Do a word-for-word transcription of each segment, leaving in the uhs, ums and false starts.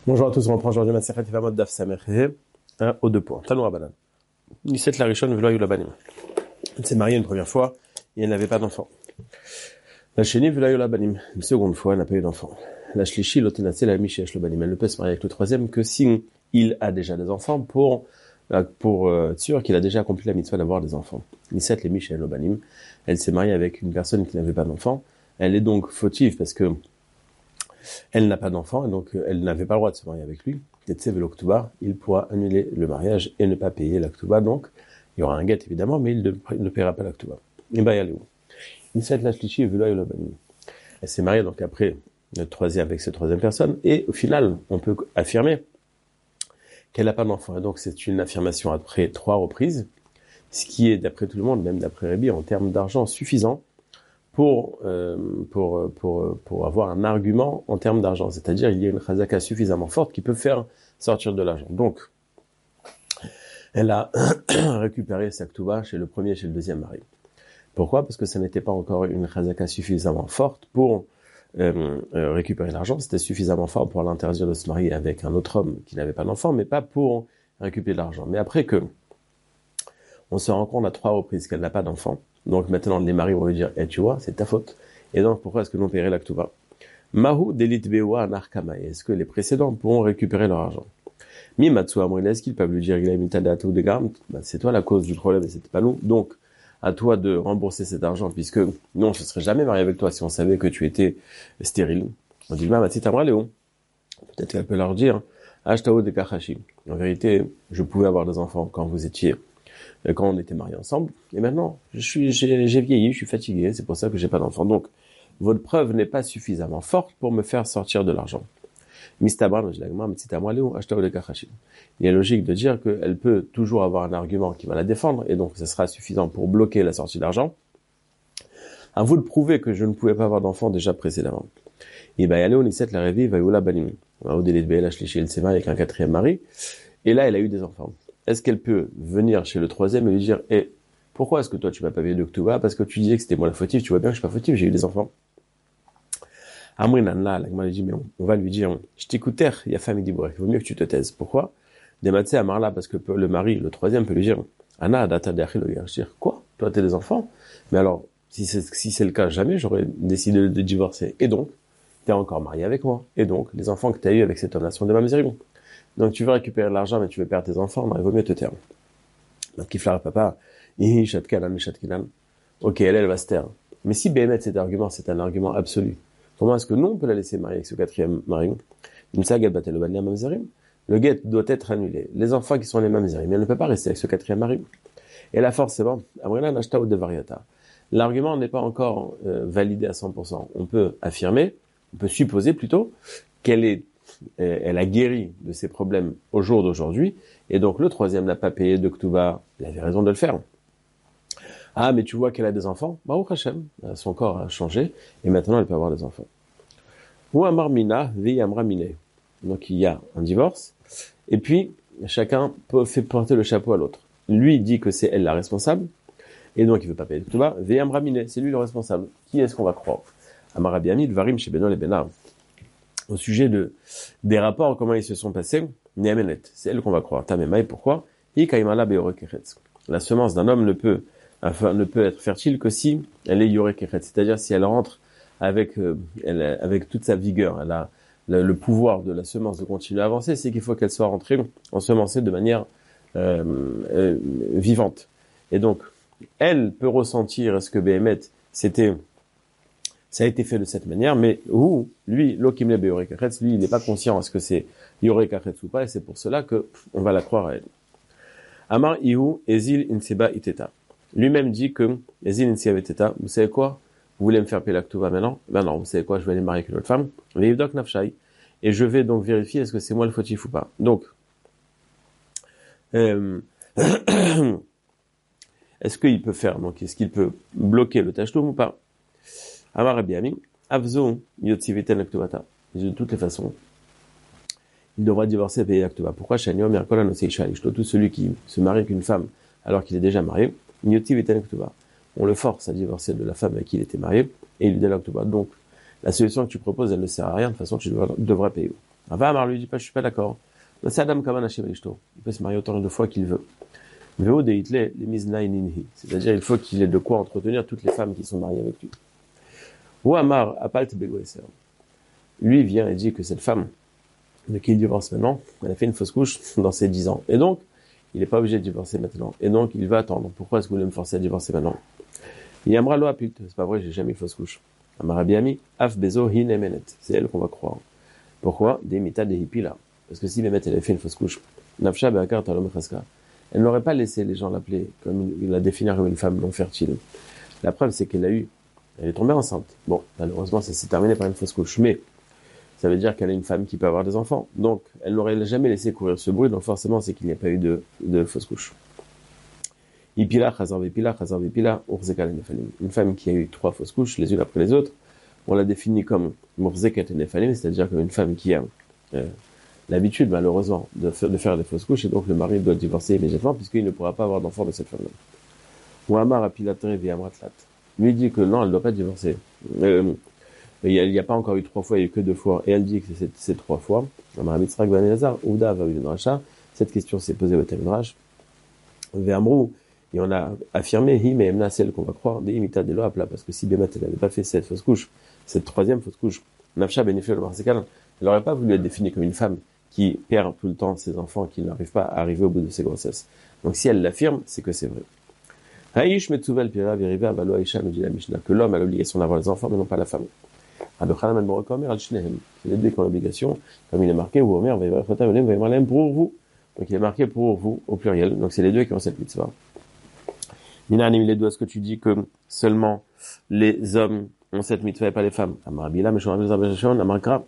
Bonjour à tous, on reprend aujourd'hui Masechet Yevamot Daf Samer He, aux deux points. Talmud Rabbanan. Nisset la Rishon v'lo hayu la banim. Elle s'est mariée une première fois et elle n'avait pas d'enfant. La Sheni v'lo hayu la banim. Une seconde fois, elle n'a pas eu d'enfant. La Shlishi lo tenatse la mishesh lo banim. Elle ne peut se marier avec le troisième que si il a déjà des enfants pour pour euh, être sûr qu'il a déjà accompli la mitzvah d'avoir des enfants. Nisset le mishesh lo banim. Elle s'est mariée avec une personne qui n'avait pas d'enfant. Elle est donc fautive parce que elle n'a pas d'enfant et donc elle n'avait pas le droit de se marier avec lui. Tetsev l'oktuba, il pourra annuler le mariage et ne pas payer l'oktuba. Donc, il y aura un guet évidemment, mais il ne, il ne paiera pas l'oktuba. Et bah, elle est où? Elle s'est mariée donc après le troisième avec cette troisième personne et au final, on peut affirmer qu'elle n'a pas d'enfant. Et donc, c'est une affirmation après trois reprises, ce qui est d'après tout le monde, même d'après Rébi, en termes d'argent suffisant pour euh, pour pour pour avoir un argument en termes d'argent, c'est-à-dire il y a une chazaka suffisamment forte qui peut faire sortir de l'argent. Donc, elle a récupéré sa ktuba chez le premier et chez le deuxième mari. Pourquoi? Parce que ça n'était pas encore une chazaka suffisamment forte pour euh, euh, récupérer l'argent. C'était suffisamment fort pour l'interdire de se marier avec un autre homme qui n'avait pas d'enfant, mais pas pour récupérer l'argent. Mais après que on se rend compte à trois reprises qu'elle n'a pas d'enfant, donc maintenant les maris vont lui dire, eh, tu vois, c'est ta faute. Et donc pourquoi est-ce que nous paierait la ktuba? Mahu delit bewa narkama. Est-ce que les précédents pourront récupérer leur argent? Mi matsu amrine, est-ce qu'ils peuvent lui dire, il a mis ta date ou des gardes? Ben, c'est toi la cause du problème et c'était pas nous. Donc, à toi de rembourser cet argent puisque nous, on ne se serait jamais marié avec toi si on savait que tu étais stérile. On dit, bah, ma petite amra Léon. Peut-être qu'elle peut leur dire, ashtao de kachashi. En vérité, je pouvais avoir des enfants quand vous étiez quand on était mariés ensemble, et maintenant, je suis, j'ai, j'ai vieilli, je suis fatigué, c'est pour ça que j'ai pas d'enfant. Donc, votre preuve n'est pas suffisamment forte pour me faire sortir de l'argent. Il est logique de dire qu'elle peut toujours avoir un argument qui va la défendre, et donc ce sera suffisant pour bloquer la sortie d'argent. À vous de prouver que je ne pouvais pas avoir d'enfant déjà précédemment. Et ben, allez, on y la réveille, va la banim. Au délai de Béla, elle s'est mariée avec un quatrième mari, et là, elle a eu des enfants. Est-ce qu'elle peut venir chez le troisième et lui dire, eh, pourquoi est-ce que toi tu m'as pas payé de ktuba? Parce que tu disais que c'était moi la fautive, tu vois bien que je suis pas fautive, j'ai eu des enfants. Amrinan là, la Gemara dit, mais on, on va lui dire, je t'écoutais, il y a femme, il dit, bref, il vaut mieux que tu te taises. Pourquoi? Dematse Amarla, parce que le mari, le troisième peut lui dire, Anna, data de dire, quoi? Toi t'as des enfants? Mais alors, si c'est, si c'est le cas, jamais j'aurais décidé de, de divorcer. Et donc, t'es encore marié avec moi. Et donc, les enfants que t'as eu avec cet homme-là sont de ma miséricorde. Donc tu veux récupérer l'argent, mais tu veux perdre tes enfants, non, il vaut mieux te taire. Donc Kiflar papa, hi shatkanan shatkinan. Ok, elle, elle va se taire. Mais si B M cet argument, c'est un argument absolu, comment est-ce que nous on peut la laisser marier avec ce quatrième mari? Une saga batel le mamzerim. Le guet doit être annulé. Les enfants qui sont les mamzerim, elle ne peut pas rester avec ce quatrième mari. Et là forcément, amrina nashta ou de variata. L'argument n'est pas encore euh, validé à cent pour cent. On peut affirmer, on peut supposer plutôt qu'elle est elle a guéri de ses problèmes au jour d'aujourd'hui, et donc le troisième n'a pas payé de ktuba, il avait raison de le faire. Ah, mais tu vois qu'elle a des enfants? Baruch Hashem, son corps a changé, et maintenant elle peut avoir des enfants. Ou amar mina, vi amra mine. Donc il y a un divorce, et puis chacun peut faire porter le chapeau à l'autre. Lui dit que c'est elle la responsable, et donc il veut pas payer de ktuba, vi amra mine, c'est lui le responsable. Qui est-ce qu'on va croire? Amar abiamid, varim chez Benol et Benar. Au sujet de, des rapports, comment ils se sont passés, Néamenet, c'est elle qu'on va croire. Tamemaï, pourquoi? La semence d'un homme ne peut, enfin, ne peut être fertile que si elle est yorekechet, c'est-à-dire si elle rentre avec, euh, elle, avec toute sa vigueur, elle a le, le pouvoir de la semence de continuer à avancer, c'est qu'il faut qu'elle soit rentrée ensemencée de manière euh, euh, vivante. Et donc, elle peut ressentir ce que Béhémet, c'était ça a été fait de cette manière, mais où, lui, l'okimle beyorekachetz, lui, il n'est pas conscient est-ce que c'est yorekachetz ou pas, et c'est pour cela que on va la croire à elle. Amar ihu ezil inseba iteta. Lui-même dit que ezil inseba iteta, vous savez quoi? Vous voulez me faire payer la ktuba maintenant? Ben non, vous savez quoi? Je vais aller marier avec une autre femme. Veivdok nafshai. Et je vais donc vérifier est-ce que c'est moi le fautif ou pas. Donc, euh, est-ce qu'il peut faire, donc, est-ce qu'il peut bloquer le tachtoum ou pas? Amar Rabbi Avzo Yotziveten Aktubata. De toutes les façons, il devra divorcer et payer l'Aktuba. Pourquoi Shaniom Merkola no Seisha Ishto, tout celui qui se marie avec une femme alors qu'il est déjà marié, Yotziveten Aktuba. On le force à divorcer de la femme avec qui il était marié et il lui donne l'Aktuba. Donc, la solution que tu proposes, elle ne sert à rien. De toute façon, tu devras, devras payer. Rava Amar lui dit pas, je suis pas d'accord. C'est Adam Kaman Hashem Ishto. Il peut se marier autant de fois qu'il veut. Veo de Hitler, les Miznaï Ninhi. C'est-à-dire, il faut qu'il ait de quoi entretenir toutes les femmes qui sont mariées avec lui. Ou Amar Apalt Begoeser. Lui vient et dit que cette femme, de qui il divorce maintenant, elle a fait une fausse couche dans ses dix ans. Et donc, il n'est pas obligé de divorcer maintenant. Et donc, il va attendre. Pourquoi est-ce que vous voulez me forcer à divorcer maintenant? Il Amra Lo Apilt. C'est pas vrai, j'ai jamais eu fausse couche. Amar Abiami, Af Bezo Hin Emenet. C'est elle qu'on va croire. Pourquoi? Des mita des hippies là. Parce que si Bémet, elle avait fait une fausse couche, Nafsha Be'akar Talom Chaska, elle n'aurait pas laissé les gens l'appeler comme une, la définir comme une femme non fertile. La preuve, c'est qu'elle a eu, elle est tombée enceinte. Bon, malheureusement, ça s'est terminé par une fausse couche. Mais, ça veut dire qu'elle est une femme qui peut avoir des enfants. Donc, elle n'aurait jamais laissé courir ce bruit. Donc, forcément, c'est qu'il n'y a pas eu de, de fausse couche. Ipila, Chazar Vipila, Chazar Vipila, Urzeka Nefalim. Une femme qui a eu trois fausses couches, les unes après les autres, on l'a définit comme Urzeka Nefalim, c'est-à-dire comme une femme qui a, euh, l'habitude, malheureusement, de faire, de faire des fausses couches, et donc le mari doit divorcer immédiatement, puisqu'il ne pourra pas avoir d'enfant de cette femme-là. Ou Amar Apilatere via Amratlat. Lui dit que non, elle ne doit pas divorcer. Euh, il n'y a, a pas encore eu trois fois, il n'y a eu que deux fois, et elle dit que c'est ces trois fois. Amar Mitzrak Ben Elazar, Ouda va Ben Racha. Cette question s'est posée au Teldrash. Ve'amrou, et on a affirmé, hi, mais emna, celle qu'on va croire, des imita de l'oapla, parce que si Bémet, elle n'avait pas fait cette fausse couche, cette troisième fausse couche, Nafsha bénéficie le marsécal, elle n'aurait pas voulu être définie comme une femme qui perd tout le temps ses enfants, qui n'arrive pas à arriver au bout de ses grossesses. Donc si elle l'affirme, c'est que c'est vrai. Haïsh Metzuvel Pira Veriva Valo Aisha nous dit la Mishnah, que l'homme a l'obligation d'avoir les enfants, mais non pas la femme. Abechanam El Morokomer Al Shnehem. C'est les deux qui ont l'obligation, comme il est marqué, ou Omer, Vayvachotam Elem, Vaymarlem pour vous. Donc il est marqué pour vous, au pluriel. Donc c'est les deux qui ont cette mitzvah. Mina Anim les deux, est-ce que tu dis que seulement les hommes ont cette mitzvah et pas les femmes? Amar Bila, Meshon Abil Zabashon, Amar Kra.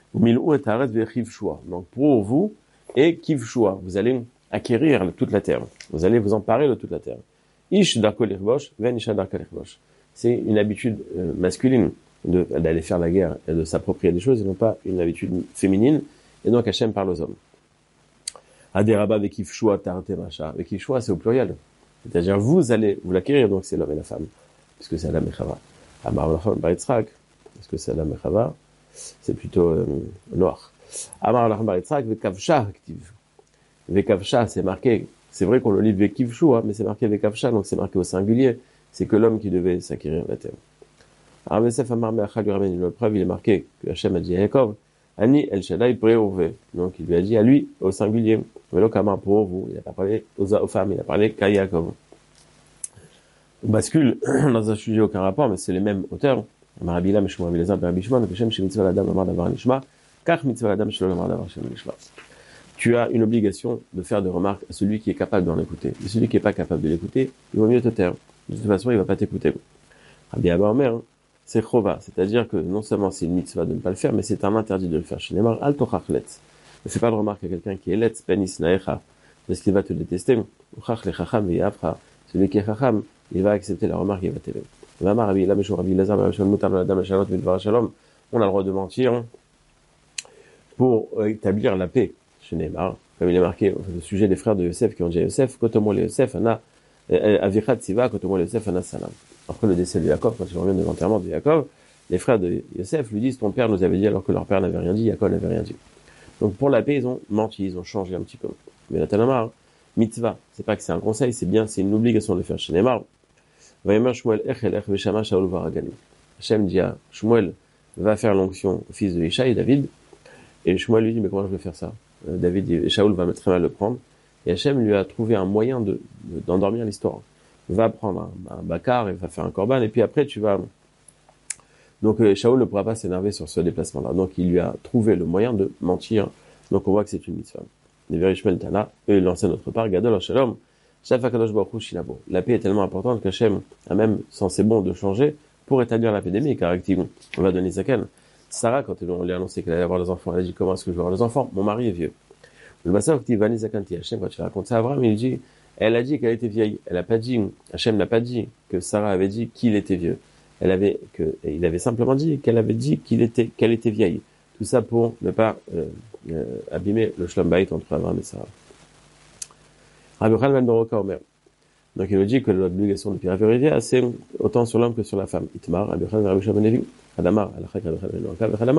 Donc pour vous et kivshua, vous allez acquérir toute la terre. Vous allez vous emparer de toute la terre. Ish darkolirbosh, ven isha darkolirbosh. C'est une habitude euh, masculine de, d'aller faire la guerre et de s'approprier des choses et non pas une habitude féminine. Et donc Hachem parle aux hommes. Aderaba vekivshua tarte macha. Vekivshua, c'est au pluriel. C'est-à-dire vous allez vous l'acquérir, donc c'est l'homme et la femme. Puisque c'est Adam et Chava. Amar Lachon Baritzrak. Est-ce que c'est Adam et Chava? C'est plutôt euh, noir. Amar Alachon Baritzrak, Vekavsha active. Vekavsha, c'est marqué, c'est vrai qu'on le lit Vekivshu, hein, mais c'est marqué Vekavsha, donc c'est marqué au singulier. C'est que l'homme qui devait s'acquérir la terre. Alors, Yosef Amar Meachal lui ramène une preuve, il est marqué que Hachem a dit à Yaakov, Ani El Shaddai Preouve. Donc il lui a dit à lui, au singulier. Velo Kamar pour vous. Il n'a pas parlé aux, aux femmes, il a parlé qu'à Yaakov. On bascule dans un sujet aucun rapport, mais c'est les mêmes auteurs. Marabila, Meshmoa, Bilazar, Berabishman, Keshem, Shemitzvah, Ladam, Amar, Davar, Nishma, Kach, Mitzvah, Ladam, Shalom, Amar, Davar, Shem, Nishma. Tu as une obligation de faire des remarques à celui qui est capable d'en écouter. Et celui qui n'est pas capable de l'écouter, il vaut mieux te taire. De toute façon, il va pas t'écouter. Rabbi Abba Omer, c'est chova. C'est-à-dire que non seulement c'est une mitzvah de ne pas le faire, mais c'est un interdit de le faire. Chez Neymar, al tochachletz. Ne fais pas de remarque à quelqu'un qui est letz, penis, naecha. Parce qu'il va te détester. Uchach le chacham, ve'yafra. Celui qui est chacham, il va accepter la remarque et il va t'aimer. On a le droit de mentir pour établir la paix. Chez Neymar, comme il est marqué au sujet des frères de Yosef qui ont dit à Yosef, Kotomo le Yosef, Ana, Avichat Siva, Kotomo le Yosef, Ana Salam. Après le décès de Yaakov, quand il revient de l'enterrement de Yaakov, les frères de Yosef lui disent, ton père nous avait dit alors que leur père n'avait rien dit, Yaakov n'avait rien dit. Donc pour la paix, ils ont menti, ils ont changé un petit peu. Mais la Tanamar, mitzvah, c'est pas que c'est un conseil, c'est bien, c'est une obligation de le faire. Chez Neymar, Vayemer Shmuel Echelech Veshama Shaul Varagani. Hachem dit à Shmuel, va faire l'onction au fils de Ishaï, David, et Shmuel lui dit, mais comment je vais faire ça? David et Shaul va très mal le prendre, et Hachem lui a trouvé un moyen de, de d'endormir l'histoire. Va prendre un, un bakar et va faire un korban, et puis après tu vas... Donc euh, Shaul ne pourra pas s'énerver sur ce déplacement-là. Donc il lui a trouvé le moyen de mentir. Donc on voit que c'est une mitzvah. Les Verishmel Tana, eux, il enseignent notre part, Gadol Shalom, Shafakadosh Baruch Shinabo. La paix est tellement importante qu'Hachem a même sensé bon de changer pour établir la paix des car active. On va donner Zaken. Sarah, quand on lui a annoncé qu'elle allait avoir des enfants, elle a dit, comment est-ce que je vais avoir des enfants? Mon mari est vieux. Le Bassar dit, Vani Zakanti Hachem, quand tu racontes ça à Abraham, il dit, elle a dit qu'elle était vieille. Elle a pas dit, Hachem n'a pas dit que Sarah avait dit qu'il était vieux. Elle avait, que, il avait simplement dit qu'elle avait dit qu'il était, qu'elle était vieille. Tout ça pour ne pas, euh, euh, abîmer le Shlom Bayit entre Abraham et Sarah. Rabbi Yochanan ben Roka Omer. Donc il nous dit que l'obligation de Piraverivia, c'est autant sur l'homme que sur la femme. Itmar, Rabbi Yochanan, Rabbi Yochanan ben Levi, Hadamar, Alachak, Rabbi Yochanan ben Roka, Hadamar,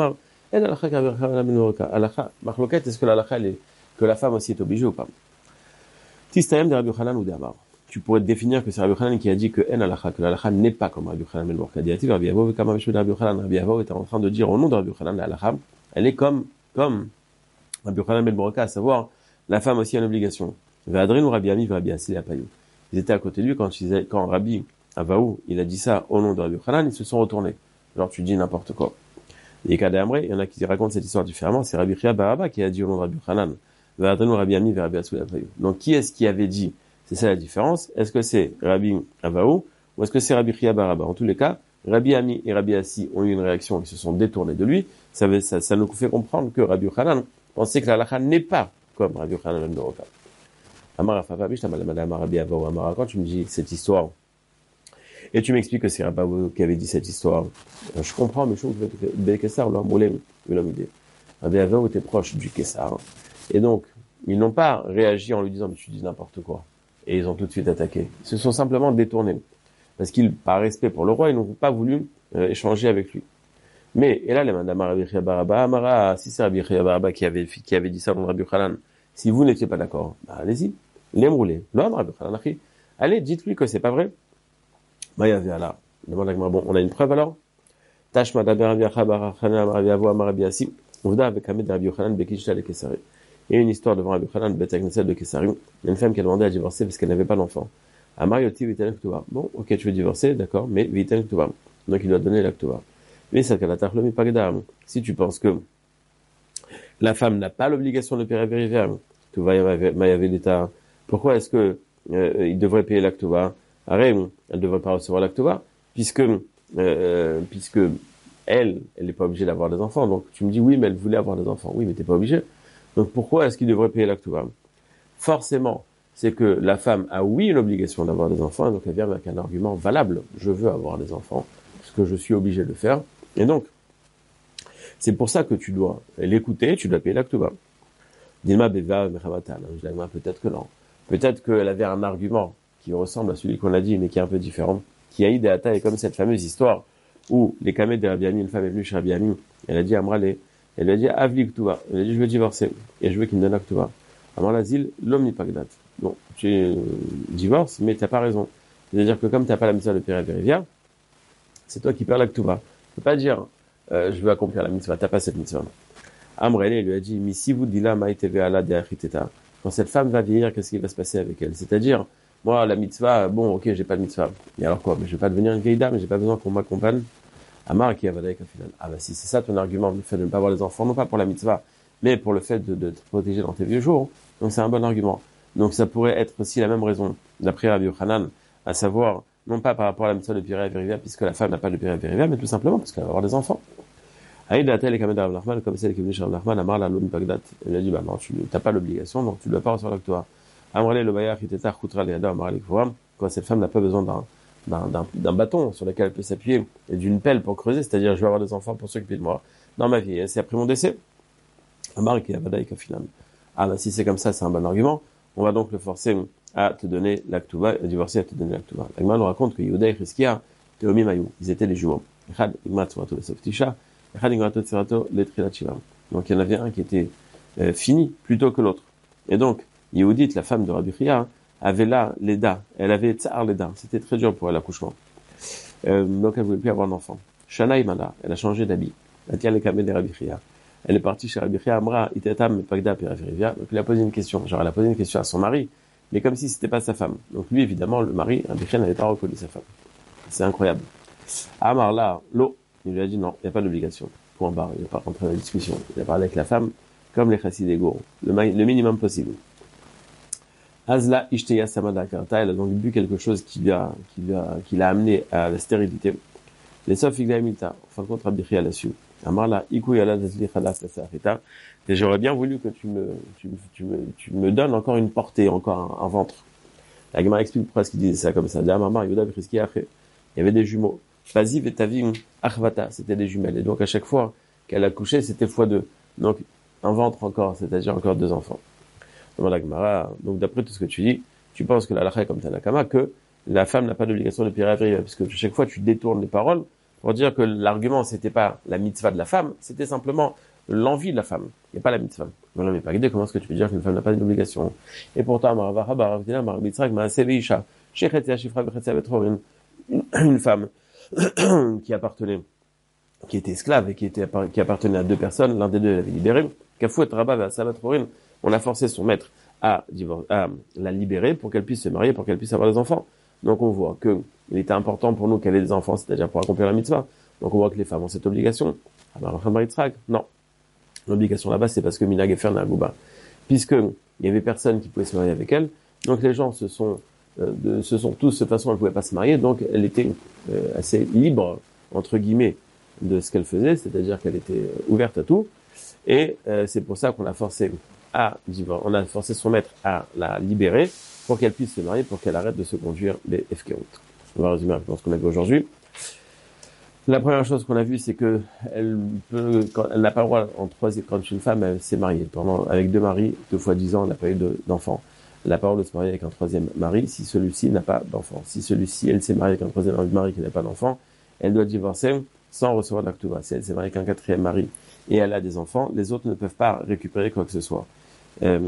En halakha que Rabbi Yochanan ben Beroka. Halakha, machloket, est-ce que la halakha, elle est, que la femme aussi est obligée ou pas? Tistayem de Rabbi Yochanan ou d'Amar. Tu pourrais te définir que c'est Rabbi Yochanan qui a dit que en halakha, que la halakha n'est pas comme Rabbi Yochanan ben Beroka. Diativ Rabbi Yavo, comme Rabbi Yochanan, Rabbi Yavo était en train de dire au nom de Rabbi Yochanan, la halakha, elle est comme, comme Rabbi Yochanan ben Beroka, à savoir, la femme aussi a une obligation. Ve'adrin ou Rabbi Ami, Rabbi Assi Apayou. Ils étaient à côté de lui quand, ils, quand Rabbi Avaou, il a dit ça au nom de Rabbi Yochanan, ils se sont retournés. Genre, tu dis n'importe quoi. Et Kadamré, il y en a qui racontent cette histoire différemment, c'est Rabbi Chia Baraba qui a dit au nom de Rabbi Yochanan, Ve'adrin ou Rabbi Ami, Rabbi Assi Apayou. Donc, qui est-ce qui avait dit? C'est ça la différence. Est-ce que c'est Rabbi Avaou ou est-ce que c'est Rabbi Chia Baraba? En tous les cas, Rabbi Ami et Rabbi Assi ont eu une réaction, ils se sont détournés de lui. Ça, ça, ça nous fait comprendre que Rabbi Yochanan pensait que la halakha n'est pas comme Rabbi Yochanan ben Beroka. Amar Afafabi, je t'appelle Madame Rabbi Avaou Amar, quand tu me dis cette histoire, et tu m'expliques que c'est Rabbi Avaou qui avait dit cette histoire, je comprends, mais je trouve que le Kessar, leur moulin, l'homme idée. Rabbi Avaou était proche du Kessar, et donc, ils n'ont pas réagi en lui disant, mais tu dis n'importe quoi. Et ils ont tout de suite attaqué. Ils se sont simplement détournés. Parce qu'ils, par respect pour le roi, ils n'ont pas voulu euh, échanger avec lui. Mais, et là, les Madame Rabbi Chia Baraba, Amara, si c'est Rabbi Chia Baraba qui avait, qui avait dit ça au Rabbi Yochanan, si vous n'étiez pas d'accord, bah, allez-y, l'emroulez. L'homme, Rabbi Yochanan, allez, dites-lui que c'est pas vrai. Bah, il y avait là. Demande à bon, on a une preuve alors? Tash Madame Rabbi Chia Baraba, Rabbi Avaou, Amar Rabbi Assi, Ouvda avec Ahmed Rabbi Yochanan, Bekishta le Kessari. Et une histoire devant Rabbi Yochanan, Bet Agnesel de Kessari. Il y a une femme qui a demandé à divorcer parce qu'elle n'avait pas d'enfant. Amar Yoti Vitan Ktuva. Bon, ok, tu veux divorcer, d'accord, mais Vitan Ktuva. Donc il doit donner la Ktuva. Mais ça, si tu penses que la femme n'a pas l'obligation de payer la vérifier, tu vas y l'état. Pourquoi est-ce que euh, il devrait payer l'actova? Arrête, elle ne devrait pas recevoir l'actova, puisque euh, puisque elle, elle n'est pas obligée d'avoir des enfants. Donc tu me dis oui, mais elle voulait avoir des enfants. Oui, mais t'es pas obligé. Donc pourquoi est-ce qu'il devrait payer l'actova? Forcément, c'est que la femme a oui une obligation d'avoir des enfants, et donc elle vient avec un argument valable. Je veux avoir des enfants, parce que je suis obligé de le faire. Et donc, c'est pour ça que tu dois l'écouter, tu dois payer l'actuba. Dilma Beva Mechamatan. Peut-être que non. Peut-être qu'elle avait un argument qui ressemble à celui qu'on a dit, mais qui est un peu différent. Qui a idéata, et comme cette fameuse histoire où les kamets de Rabbi Ami, une femme est venue chez Rabbi Ami, elle a dit à Amrale, elle lui a dit Avli Ktuba. Elle a dit je veux divorcer, et je veux qu'il me donne l'actuba. Amrale Azil, l'homme n'est pas gdat. Bon, tu divorces, mais t'as pas raison. C'est-à-dire que comme t'as pas la mitzvah de Père Vérivia, c'est toi qui perds l'actuba. Tu peux pas dire, euh, je veux accomplir la mitzvah, t'as pas cette mitzvah. Amrele lui a dit, mais si vous dites là, maïteve ala de achiteta, quand cette femme va vieillir, qu'est-ce qui va se passer avec elle? C'est-à-dire, moi, la mitzvah, bon, ok, j'ai pas de mitzvah. Et alors quoi? Mais je vais pas devenir une vieille dame, j'ai pas besoin qu'on m'accompagne. Amar qui avadaïk au final. Ah bah si c'est ça ton argument, le fait de ne pas avoir les enfants, non pas pour la mitzvah, mais pour le fait de, de te protéger dans tes vieux jours. Donc c'est un bon argument. Donc ça pourrait être aussi la même raison, d'après Rabbi Yochanan, à savoir, non pas par rapport à la mitzvah de Pireh Verivia, puisque la femme n'a pas de Pireh Verivia, mais tout simplement parce qu'elle va avoir des enfants. Aïda tel et Kamed Rav Nachman, comme celle qui est venue chez Rav Nachman, Amar la Lomi Pagdat. Elle a dit, bah non, tu n'as pas l'obligation, donc tu ne dois pas recevoir l'actoire. Amrele le Bayar, Hiteta, Khutra, Leada, Amar Lekvoam, quand cette femme n'a pas besoin d'un, d'un, d'un, d'un bâton sur lequel elle peut s'appuyer, et d'une pelle pour creuser, c'est-à-dire, je vais avoir des enfants pour s'occuper de moi. Dans ma vie, c'est après mon décès. Amar qui Avadaï Kafilam. Ah, bah si c'est comme ça, c'est un bon argument. On va donc le forcer à te donner l'actuba, à divorcer à te donner l'actuba. L'Agma nous raconte que Yehuda et Chizkia, Théomi Mayou, ils étaient les jumeaux. Echad Igmat Surato le Softisha, Echad Igmat Surato le Trilat Shiva. Donc il y en avait un qui était euh, fini plutôt que l'autre. Et donc, Yehudit, la femme de Rabbi Chia, avait là l'Eda. Elle avait Tsar l'Eda. C'était très dur pour elle, l'accouchement. Euh, donc elle voulait plus avoir d'enfant. Shana Imana, elle a changé d'habit. Elle tient les camés de Rabbi Chia. Elle est partie chez Rabbi Chia, Amra, Itetam, Pagda, Périphéria. Donc, il a posé une question. Genre, elle a posé une question à son mari, mais comme si c'était pas sa femme. Donc, lui, évidemment, le mari, Rabbi Chia n'avait pas reconnu sa femme. C'est incroyable. Amar, là, l'eau, il lui a dit non, il n'y a pas d'obligation. Point barre, il n'est pas rentré dans la discussion. Il a parlé avec la femme, comme les chassidés gourds. Le, le minimum possible. Azla, Ishteya, Samada, Karta, elle a donc bu quelque chose qui lui a, qui lui a, qui l'a amené à la stérilité. Les sauf Iglamita, en fin de compte, Rabbi Chia l'a su. Amarla, iku yala zazlichala sasarita. Et j'aurais bien voulu que tu me, tu me, tu me, tu me donnes encore une portée, encore un, un ventre. La Gemara explique pourquoi est-ce qu'il disait ça comme ça. D'Amamar, Yoda, Briski, Aché. Il y avait des jumeaux. Faziv et Tavim, Achvata, c'était des jumelles. Et donc, à chaque fois qu'elle a couché, c'était fois deux. Donc, un ventre encore, c'est-à-dire encore deux enfants. Demande la Gemara. Donc, d'après tout ce que tu dis, tu penses que la lacha est comme Tanakama, que la femme n'a pas d'obligation de Pireh Verivia, parce que chaque fois tu détournes les paroles pour dire que l'argument, c'était pas la mitzvah de la femme, c'était simplement l'envie de la femme, et pas la mitzvah. Voilà, mais pas guidé, comment est-ce que tu peux dire qu'une femme n'a pas d'obligation? Et pourtant, une femme qui appartenait, qui était esclave et qui était, qui appartenait à deux personnes, l'un des deux l'avait libéré, on a forcé son maître à, à la libérer pour qu'elle puisse se marier, pour qu'elle puisse avoir des enfants. Donc on voit que il était important pour nous qu'elle ait des enfants, c'est-à-dire pour accomplir la mitzvah. Donc on voit que les femmes ont cette obligation. Non. L'obligation là-bas, c'est parce que Minag Efer Nagouba. Puisque il y avait personne qui pouvait se marier avec elle. Donc les gens se sont, euh, de, se sont tous, de toute façon, elle pouvait pas se marier. Donc elle était euh, assez libre, entre guillemets, de ce qu'elle faisait. C'est-à-dire qu'elle était ouverte à tout. Et euh, c'est pour ça qu'on a forcé à, on a forcé son maître à la libérer pour qu'elle puisse se marier, pour qu'elle arrête de se conduire les Efkerut. On va résumer ce qu'on a vu aujourd'hui. La première chose qu'on a vu, c'est que elle peut, quand, elle n'a pas le droit, en troisième, quand une femme elle s'est mariée pendant, avec deux maris, deux fois dix ans, elle n'a pas eu de, d'enfant. Elle n'a pas le droit de se marier avec un troisième mari si celui-ci n'a pas d'enfant. Si celui-ci, elle s'est mariée avec un troisième mari qui n'a pas d'enfant, elle doit divorcer sans recevoir d'actuva. Si elle s'est mariée avec un quatrième mari et elle a des enfants, les autres ne peuvent pas récupérer quoi que ce soit. Euh,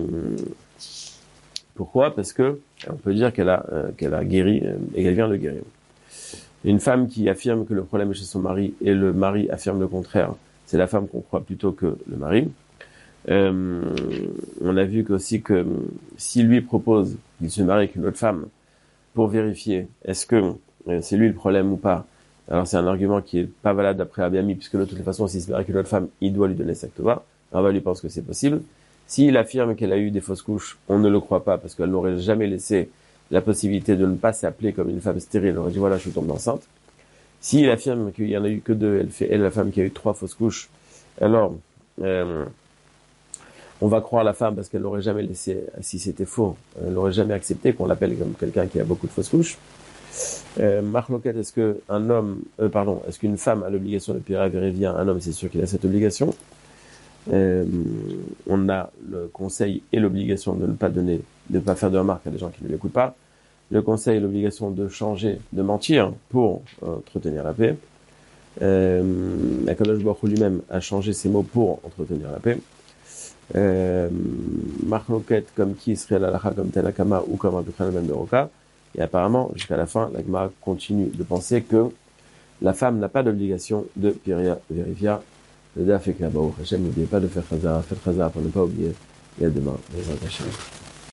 pourquoi? Parce que on peut dire qu'elle a, euh, qu'elle a guéri euh, et qu'elle vient de guérir. Une femme qui affirme que le problème est chez son mari et le mari affirme le contraire, c'est la femme qu'on croit plutôt que le mari. Euh, on a vu aussi que si lui propose qu'il se marie avec une autre femme pour vérifier est-ce que euh, c'est lui le problème ou pas, alors c'est un argument qui est pas valable d'après Abiami, puisque de toute façon, s'il se marie avec une autre femme, il doit lui donner sa ktova. Rava lui pense que c'est possible. S'il affirme qu'elle a eu des fausses couches, on ne le croit pas, parce qu'elle n'aurait jamais laissé la possibilité de ne pas s'appeler comme une femme stérile. Elle aurait dit, voilà, je suis tombée enceinte. S'il affirme qu'il y en a eu que deux, elle fait, elle, la femme qui a eu trois fausses couches, alors, euh, on va croire la femme parce qu'elle n'aurait jamais laissé, si c'était faux, elle n'aurait jamais accepté qu'on l'appelle comme quelqu'un qui a beaucoup de fausses couches. Euh, Marloquette, est-ce que un homme, euh, pardon, est-ce qu'une femme a l'obligation de Pira Vérivia? Un homme, c'est sûr qu'il a cette obligation. Euh, on a le conseil et l'obligation de ne pas donner, de ne pas faire de remarques à des gens qui ne l'écoutent pas. Le conseil et l'obligation de changer, de mentir pour euh, entretenir la paix. Euh, Akadosh Baruch Hu lui-même a changé ses mots pour entretenir la paix. Euh, Marloquette, comme qui serait l'alacha, comme Tanakama ou comme Abdukhan Ben Beroka. Et apparemment, jusqu'à la fin, la Gemara continue de penser que la femme n'a pas d'obligation de Piria Verifia. Le Daf et Kabao Hashem, n'oubliez pas de faire Chazara, faites Chazara pour ne pas oublier. Et à demain, les Hashem.